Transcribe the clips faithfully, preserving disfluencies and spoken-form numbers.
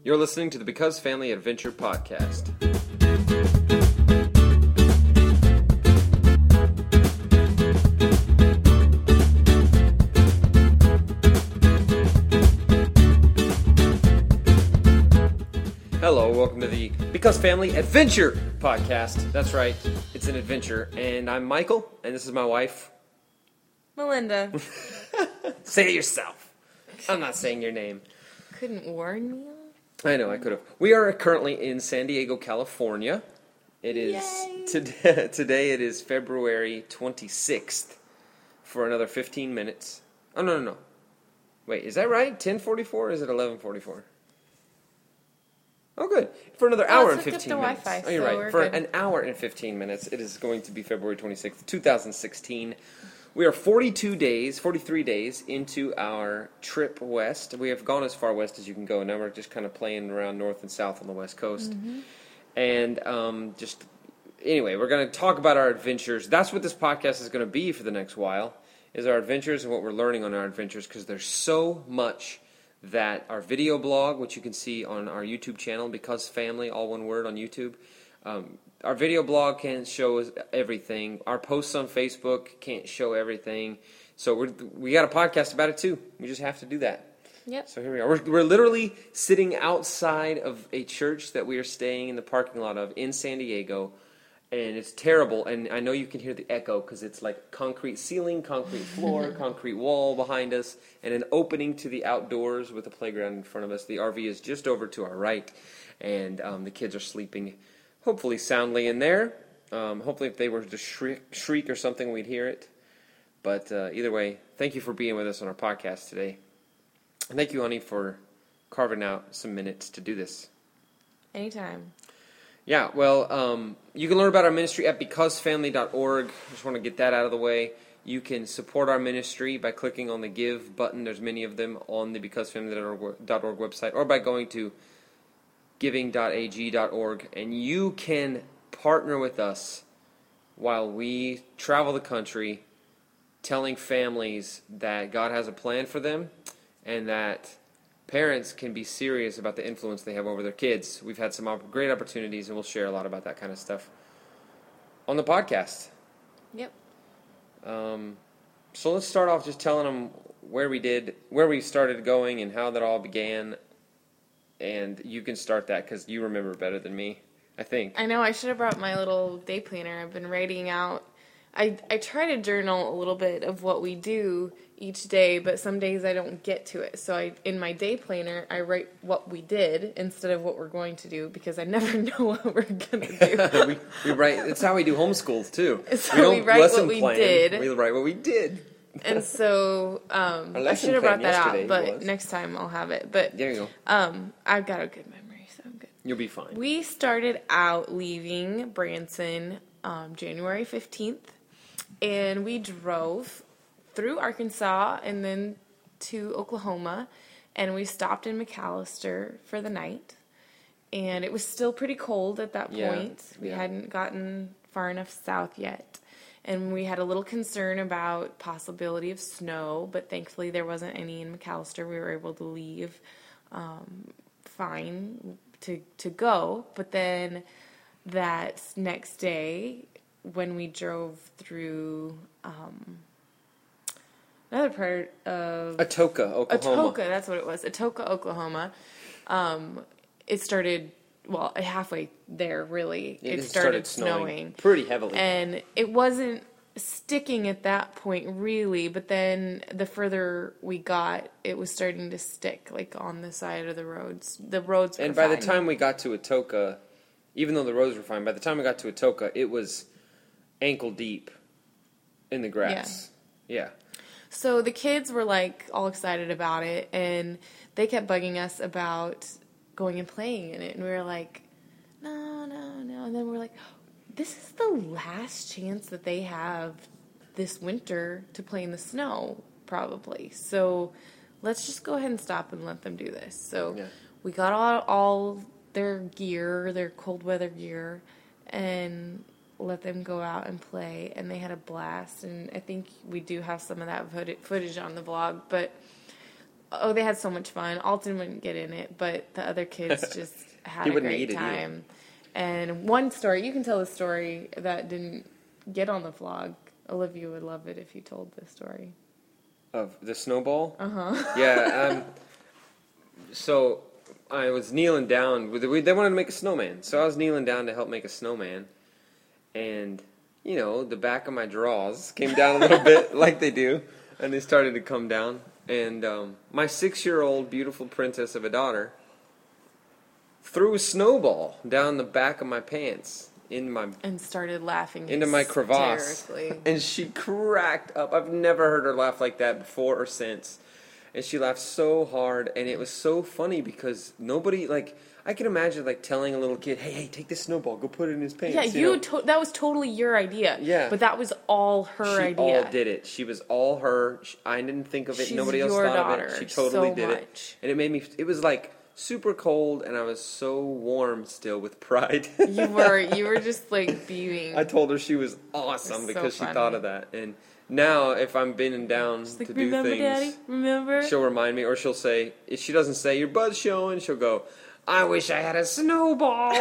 You're listening to the Because Family Adventure podcast. Hello, welcome to the Because Family Adventure podcast. That's right, it's an adventure. And I'm Michael, and this is my wife, Melinda. Say it yourself. I'm not saying your name. Couldn't warn me. I know, I could have. We are currently in San Diego, California. It is today, today it is February twenty-sixth for another fifteen minutes. Oh, no, no, no. Wait, is that right? ten forty-four or is it eleven forty-four? Oh, good. For another Oh, hour it's and hooked up fifteen to minutes. Wi-Fi, Oh, you're so right. we're For good. an hour and fifteen minutes, it is going to be February twenty-sixth, twenty sixteen. We are forty-two days, forty-three days into our trip west. We have gone as far west as you can go. Now we're just kind of playing around north and south on the west coast. Mm-hmm. And um, just, anyway, we're going to talk about our adventures. That's what this podcast is going to be for the next while, is our adventures and what we're learning on our adventures, because there's so much that our video blog, which you can see on our YouTube channel, Because Family, all one word on YouTube. Um, our video blog can't show us everything. Our posts on Facebook can't show everything. So we're, we got a podcast about it too. We just have to do that. Yep. So here we are. We're, we're literally sitting outside of a church that we are staying in the parking lot of in San Diego. And it's terrible. And I know you can hear the echo because it's like concrete ceiling, concrete floor, concrete wall behind us, and an opening to the outdoors with a playground in front of us. The R V is just over to our right, and um, the kids are sleeping hopefully soundly in there. Um, hopefully if they were to shriek, shriek or something, we'd hear it. But uh, either way, thank you for being with us on our podcast today. And thank you, honey, for carving out some minutes to do this. Anytime. Yeah, well, um, you can learn about our ministry at because family dot org. I just want to get that out of the way. You can support our ministry by clicking on the Give button. There's many of them on the because family dot org website, or by going to giving dot a g dot org, and you can partner with us while we travel the country telling families that God has a plan for them and that parents can be serious about the influence they have over their kids. We've had some op- great opportunities, and we'll share a lot about that kind of stuff on the podcast. Yep. Um, so let's start off just telling them where we did, where we started going, and how that all began. And you can start that because you remember better than me, I think. I know, I should have brought my little day planner. I've been writing out. I, I try to journal a little bit of what we do each day, but some days I don't get to it. So I, in my day planner, I write what we did instead of what we're going to do because I never know what we're going to do. we, we write. It's how we do homeschools too. So we don't we write lesson what we plan, did. We write what we did. And so um, Our I lesson should have plan brought that yesterday out, but was- next time I'll have it. But There you go. um, I've got a good memory, so I'm good. You'll be fine. We started out leaving Branson um, January fifteenth, and we drove through Arkansas and then to Oklahoma, and we stopped in McAllister for the night. And it was still pretty cold at that Yeah, point. We yeah. hadn't gotten far enough south yet. And we had a little concern about possibility of snow, but thankfully there wasn't any in McAllister. We were able to leave um, fine to to go. But then that next day, when we drove through um, another part of Atoka, Oklahoma. Atoka, that's what it was. Atoka, Oklahoma. Um, it started, well, halfway there, really. It, It, started, started, snowing, snowing. pretty heavily. And it wasn't sticking at that point, really, but then the further we got, it was starting to stick, like, on the side of the roads. The roads were And by the fine. time we got to Atoka, even though the roads were fine, by the time we got to Atoka, it was ankle deep in the grass. Yeah. So the kids were, like, all excited about it, and they kept bugging us about going and playing in it. And we were like, no, no, no. And then we're like, this is the last chance that they have this winter to play in the snow, probably. So let's just go ahead and stop and let them do this. So Yeah. we got all, all their gear, their cold weather gear, and let them go out and play, and they had a blast. And I think we do have some of that footage on the vlog, but oh, they had so much fun. Alton wouldn't get in it, but the other kids just had He a wouldn't great eat it either. time. And one story, you can tell a story that didn't get on the vlog. Olivia would love it if you told this story. Of the snowball? Uh-huh. Yeah, um, so I was kneeling down. With we, they wanted to make a snowman, so I was kneeling down to help make a snowman. And, you know, the back of my drawers came down a little bit, like they do, and they started to come down. And um, my six-year-old beautiful princess of a daughter threw a snowball down the back of my pants in my And started laughing into my crevasse, hysterically. and she cracked up. I've never heard her laugh like that before or since, and she laughed so hard, and it was so funny because nobody, like, I can imagine like telling a little kid, "Hey, hey, take this snowball, go put it in his pants." Yeah, you you know? to- that was totally your idea. Yeah. But that was all her she idea. all did it. She was all her. She, I didn't think of it. She's Nobody else your thought daughter of it. She totally so did much. it, and it made me. It was like super cold, and I was so warm still with pride. You were you were just like beaming. I told her she was awesome It's so because she funny. thought of that. And now, if I'm bending down Just like, to do remember, things, Daddy? Remember? she'll remind me, or she'll say, if she doesn't say your butt's showing, she'll go, "I wish I had a snowball."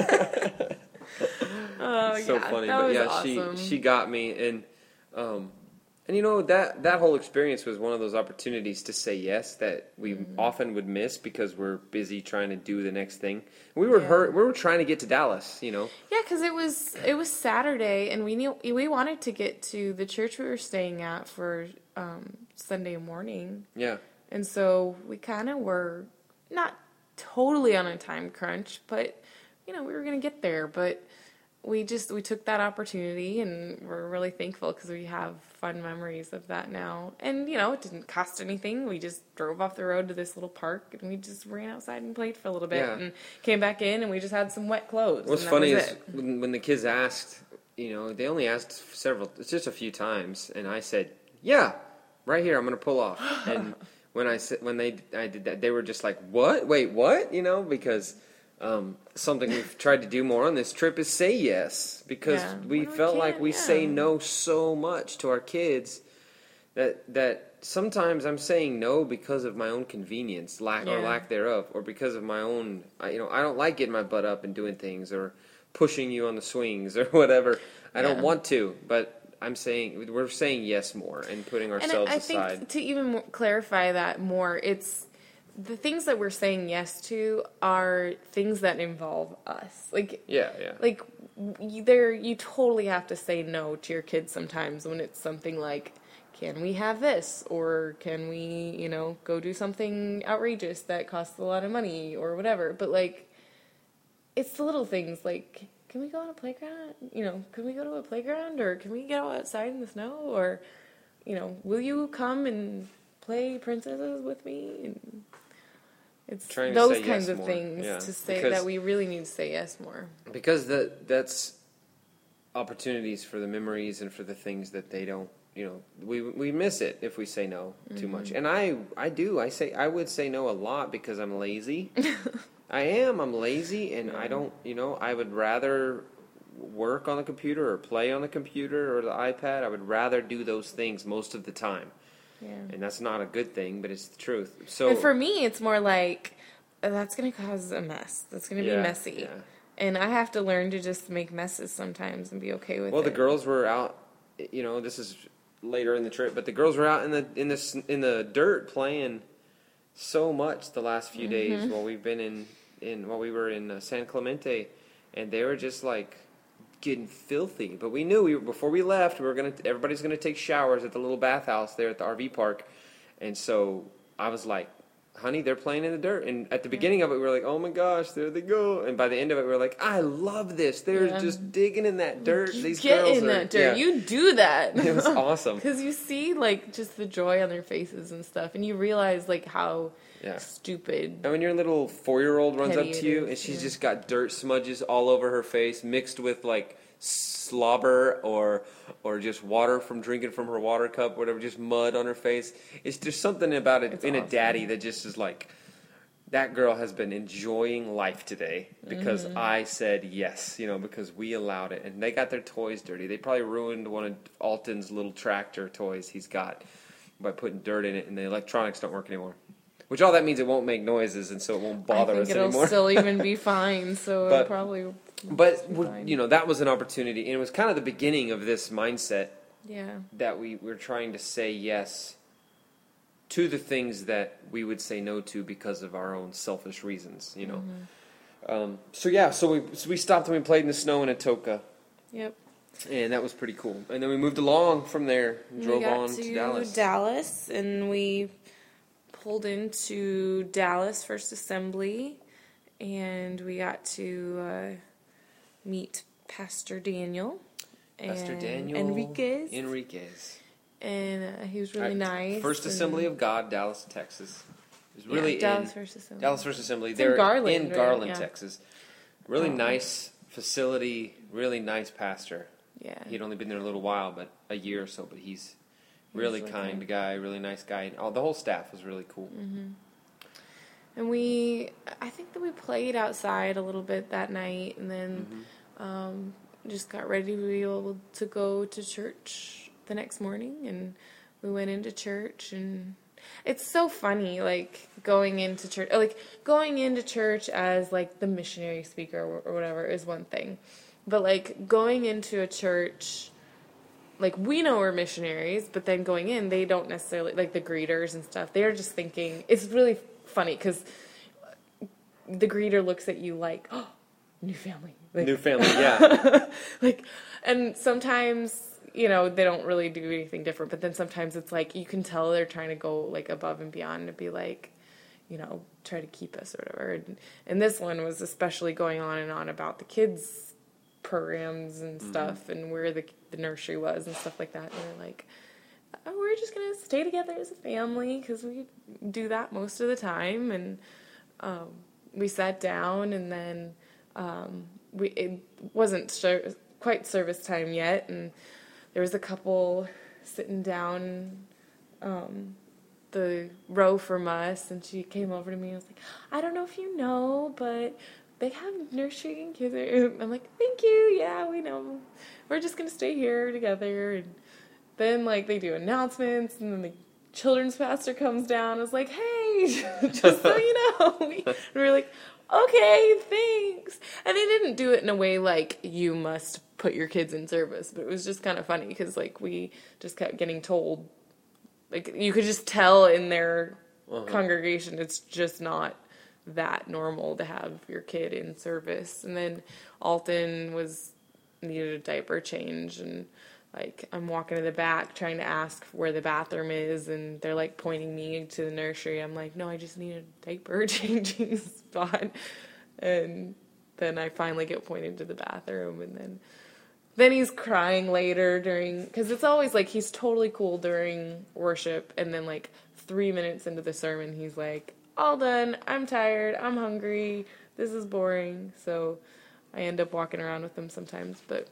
Oh, so yeah, funny, that but was yeah, awesome. she she got me, and um, and you know that that whole experience was one of those opportunities to say yes that we Mm-hmm. often would miss because we're busy trying to do the next thing. We were Yeah. hurt. We were trying to get to Dallas, you know. Yeah, because it was it was Saturday, and we knew we wanted to get to the church we were staying at for um, Sunday morning, Yeah, and so we kind of were not totally on a time crunch, but you know we were gonna get there. But we just we took that opportunity, and we're really thankful because we have fun memories of that now. And you know it didn't cost anything. We just drove off the road to this little park, and we just ran outside and played for a little bit, Yeah. and came back in, and we just had some wet clothes. what's and that funny was is it. when, when the kids asked, you know, they only asked several, it's just a few times, and I said, "Yeah, right here, I'm gonna pull off." And when I said when they I did that, they were just like, "What? Wait, what?" You know, because um, something we've tried to do more on this trip is say yes, because Yeah. we When we felt can, like we say yeah. no so much to our kids that that sometimes I'm saying no because of my own convenience, lack or Yeah. lack thereof, or because of my own. I- You know, I don't like getting my butt up and doing things, or pushing you on the swings, or whatever. I don't Yeah. want to, but I'm saying we're saying yes more and putting And ourselves I, I aside. think to even more clarify that more, it's the things that we're saying yes to are things that involve us. Like, yeah, yeah, like you, there, you totally have to say no to your kids sometimes when it's something like, can we have this? Or can we, you know, go do something outrageous that costs a lot of money or whatever. But like, it's the little things like, can we go on a playground? You know, can we go to a playground, or can we go outside in the snow? Or, you know, will you come and play princesses with me? And it's Trying to those say kinds yes of more, things yeah. to say Because- that we really need to say yes more. because that that's opportunities for the memories and for the things that they don't. You know, we we miss it if we say no too much. Mm-hmm. And I I do. I say I would say no a lot because I'm lazy. I am. I'm lazy, and I don't. You know, I would rather work on the computer or play on the computer or the iPad. I would rather do those things most of the time, Yeah. and that's not a good thing, but it's the truth. So And for me, it's more like, uh, that's going to cause a mess. That's going to Yeah, be messy. yeah. And I have to learn to just make messes sometimes and be okay with well, it. the girls were out. You know, this is later in the trip, but the girls were out in the in the s- in the dirt playing so much the last few Mm-hmm. days while we've been in in while we were in uh, San Clemente, and they were just like getting filthy. But we knew we were, before we left, we were gonna everybody's gonna take showers at the little bathhouse there at the R V park, and so I was like, "Honey, they're playing in the dirt." And at the beginning of it, we were like, "Oh my gosh, there they go!" And by the end of it, we were like, "I love this. They're Yeah. just digging in that dirt. You These get girls in are that dirt. yeah." You do that. It was awesome. Because you see, like, just the joy on their faces and stuff, and you realize, like, how Yeah. stupid. And when your little four-year-old runs Petty up it to you is, and she's yeah. just got dirt smudges all over her face, mixed with like slobber or or just water from drinking from her water cup, whatever, just mud on her face. It's just something about it It's in a awesome. daddy that just is like, that girl has been enjoying life today because Mm-hmm. I said yes, you know, because we allowed it. And they got their toys dirty. They probably ruined one of Alton's little tractor toys he's got by putting dirt in it, and the electronics don't work anymore. Which all that means it won't make noises, and so it won't bother I think us it'll anymore. still even be fine, so But- it'll probably But be we're- fine. you know, that was an opportunity, and it was kind of the beginning of this mindset Yeah. that we were trying to say yes to the things that we would say no to because of our own selfish reasons, you know. Mm-hmm. Um, so yeah, so we so we stopped and we played in the snow in Atoka, Yep. and that was pretty cool. And then we moved along from there, and drove we got on to, to Dallas. Dallas, and we pulled into Dallas First Assembly, and we got to uh, meet Pastor Daniel. Pastor and Daniel Enriquez. Enriquez. And uh, he was really Right. nice. First and- Assembly of God, Dallas, Texas. It was yeah, really Dallas in First Assembly. Dallas First Assembly. It's in They're Garland, in right? Garland, Yeah. Texas. Really Oh. nice facility, really nice pastor. Yeah. He'd only been there a little while, but a year or so. But he's really really kind kind. guy, really nice guy. And all, the whole staff was really cool. Mm-hmm. And we, I think that we played outside a little bit that night, and then Mm-hmm. um, just got ready to be able to go to church the next morning, and we went into church, and it's so funny, like, going into church, like, going into church as, like, the missionary speaker or, or whatever is one thing, but, like, going into a church, like, we know we're missionaries, but then going in, they don't necessarily, like, the greeters and stuff, they're just thinking, it's really funny, because the greeter looks at you like, oh, new family. Like, New family, yeah. like, and sometimes, you know, they don't really do anything different, but then sometimes it's like, you can tell they're trying to go, like, above and beyond to be like, you know, try to keep us or whatever. And, and this one was especially going on and on about the kids' programs and stuff, mm-hmm. and where the, the nursery was and stuff like that. And they're like, oh, we're just going to stay together as a family, because we do that most of the time. And um, we sat down, and then um, we it wasn't ser- quite service time yet, and there was a couple sitting down um, the row from us, and she came over to me and was like, I don't know if you know, but they have nursery and kids. I'm like, thank you, yeah, we know. We're just going to stay here together. And then, like, they do announcements, and then the children's pastor comes down and is like, hey, just so you know. And we're like, okay, thanks. And they didn't do it in a way like, you must put your kids in service, but it was just kind of funny, because, like, we just kept getting told, like, you could just tell in their uh-huh. congregation, it's just not that normal to have your kid in service. And then Alton was needed a diaper change, and like, I'm walking to the back trying to ask where the bathroom is, and they're, like, pointing me to the nursery. I'm like, no, I just need a diaper changing spot. And then I finally get pointed to the bathroom, and then then he's crying later during, because it's always, like, he's totally cool during worship, and then, like, three minutes into the sermon, he's like, all done, I'm tired, I'm hungry, this is boring. So I end up walking around with him sometimes, but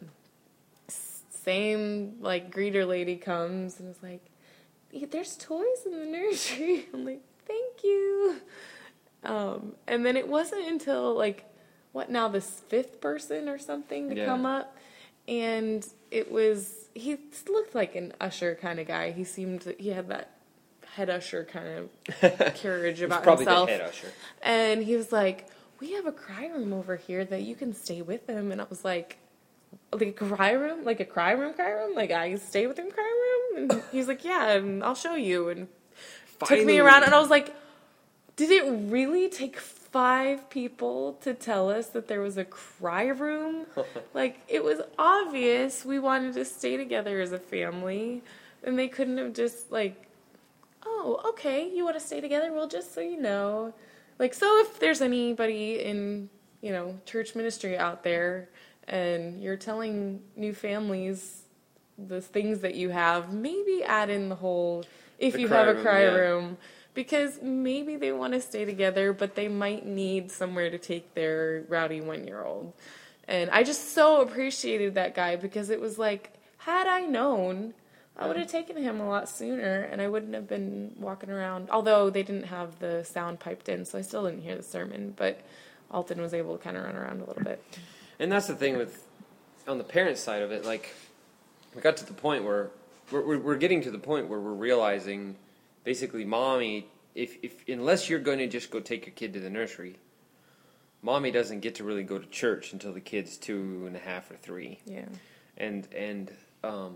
same, like, greeter lady comes and is like, there's toys in the nursery. I'm like, thank you. Um, and then it wasn't until, like, what now, this fifth person or something to yeah. come up, and it was, he looked like an usher kind of guy. He seemed, he had that head usher kind of carriage about probably himself. The head usher. And he was like, we have a cry room over here that you can stay with him. And I was like, like a cry room? Like a cry room, cry room? Like, I stay with him, cry room? And he was like, yeah, and I'll show you. And Finally. took me around, and I was like, did it really take five people to tell us that there was a cry room? Like, it was obvious we wanted to stay together as a family, and they couldn't have just, like, oh, okay, you want to stay together? Well, just so you know. Like, so if there's anybody in, you know, church ministry out there, and you're telling new families the things that you have, maybe add in the whole, if the you have a room, cry yeah. room, because maybe they want to stay together, but they might need somewhere to take their rowdy one-year-old. And I just so appreciated that guy, because it was like, had I known, I would have taken him a lot sooner, and I wouldn't have been walking around, although they didn't have the sound piped in, so I still didn't hear the sermon, but Alton was able to kind of run around a little bit. And that's the thing with, on the parent side of it, like, we got to the point where, we're, we're getting to the point where we're realizing, basically, Mommy if if unless you're going to just go take your kid to the nursery, mommy doesn't get to really go to church until the kid's two and a half or three. Yeah. And and um.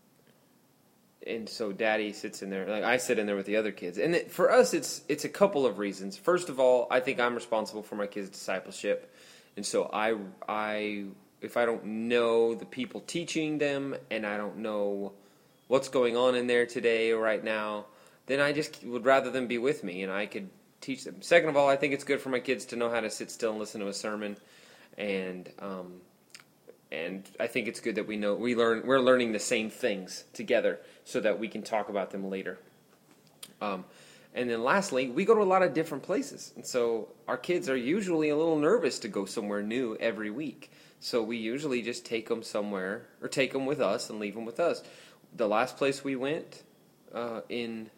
And so Daddy sits in there, like I sit in there with the other kids. And it, for us, it's it's a couple of reasons. First of all, I think I'm responsible for my kids' discipleship. And so I, I, if I don't know the people teaching them and I don't know what's going on in there today or right now, then I just would rather them be with me and I could teach them. Second of all, I think it's good for my kids to know how to sit still and listen to a sermon. And um, and I think it's good that we know we learn we're learning the same things together so that we can talk about them later. Um, and then lastly, we go to a lot of different places. And so our kids are usually a little nervous to go somewhere new every week. So we usually just take them somewhere, or take them with us and leave them with us. The last place we went uh, in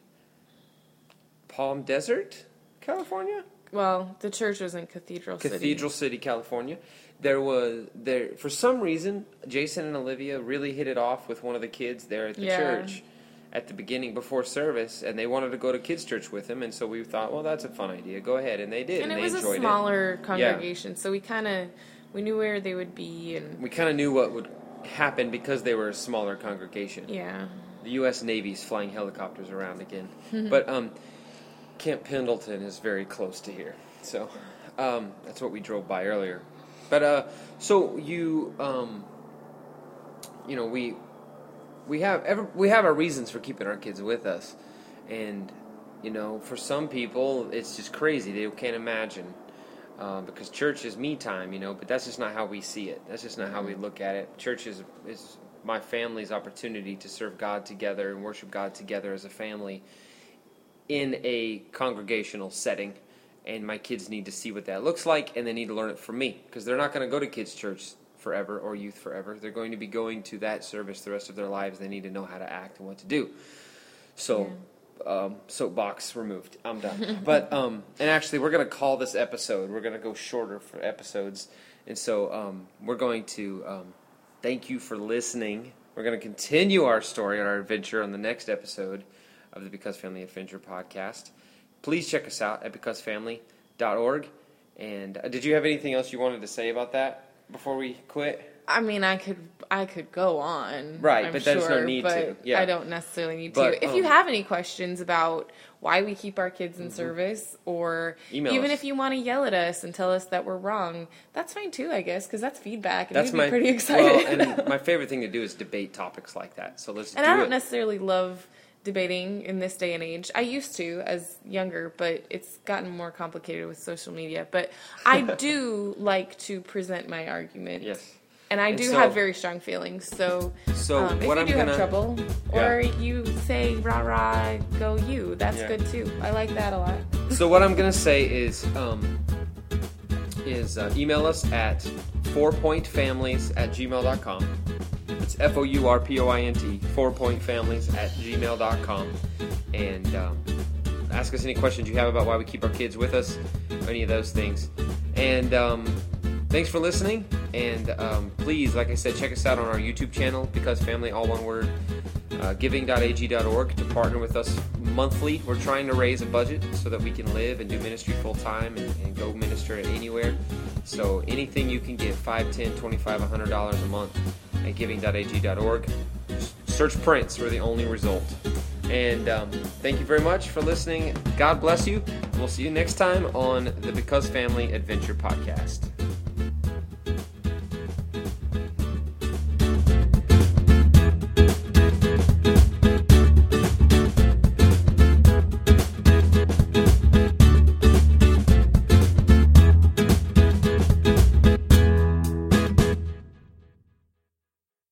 Palm Desert, California? Well, the church was in Cathedral City. Cathedral City, California. There was, there for some reason, Jason and Olivia really hit it off with one of the kids there at the Yeah. church at the beginning, before service, and they wanted to go to kids' church with him, and so we thought, well, that's a fun idea. Go ahead, and they did, And and, it they was enjoyed a smaller it. congregation, so we kind of, we knew where they would be, and We kind of knew what would happen because they were a smaller congregation. yeah. The U S Navy's flying helicopters around again. But um, Camp Pendleton is very close to here. So um, that's what we drove by earlier. But uh, so you, um, you know, we we have ever, we have our reasons for keeping our kids with us. And, you know, for some people, it's just crazy. They can't imagine. Uh, because church is me time, you know, but that's just not how we see it. That's just not how we look at it. Church is, is my family's opportunity to serve God together and worship God together as a family in a congregational setting. And my kids need to see what that looks like, and they need to learn it from me, because they're not going to go to kids' church forever or youth forever. They're going to be going to that service the rest of their lives. They need to know how to act and what to do. So... Yeah. Um, soapbox removed. I'm done. But um, and actually, we're going to call this episode. We're going to go shorter for episodes, and so um, we're going to um, thank you for listening. We're going to continue our story and our adventure on the next episode of the Because Family Adventure podcast. Please check us out at because family dot org. And uh, did you have anything else you wanted to say about that before we quit? I mean, I could I could go on, right? I'm but sure, there's no need but to. Yeah. I don't necessarily need But, to. If um, you have any questions about why we keep our kids in mm-hmm. service, or Email even us. if you want to yell at us and tell us that we're wrong, that's fine too, I guess, because that's feedback, and That's we'd my be pretty excited. Well, and my favorite thing to do is debate topics like that. So let's and do I don't it. necessarily love debating in this day and age. I used to as younger, but it's gotten more complicated with social media. But I do like to present my argument. Yes. And I And do so- have very strong feelings, so, So um, if what you I'm do gonna have trouble, Yeah. or you say rah rah, go you, that's Yeah. good too. I like that a lot. So what I'm gonna say is um, is uh, email us at fourpointfamilies at gmail dot com. It's F O U R P O I N T, fourpointfamilies at gmail dot com, and um, ask us any questions you have about why we keep our kids with us, or any of those things. And um, thanks for listening. And um, please, like I said, check us out on our YouTube channel, Because Family, all one word, uh, giving dot a g dot org, to partner with us monthly. We're trying to raise a budget so that we can live and do ministry full time and, and go minister anywhere. So anything you can get, five, ten, twenty-five, one hundred dollars a month at giving dot a g dot org. Search Prince, we're the only result. And um, thank you very much for listening. God bless you. We'll see you next time on the Because Family Adventure podcast.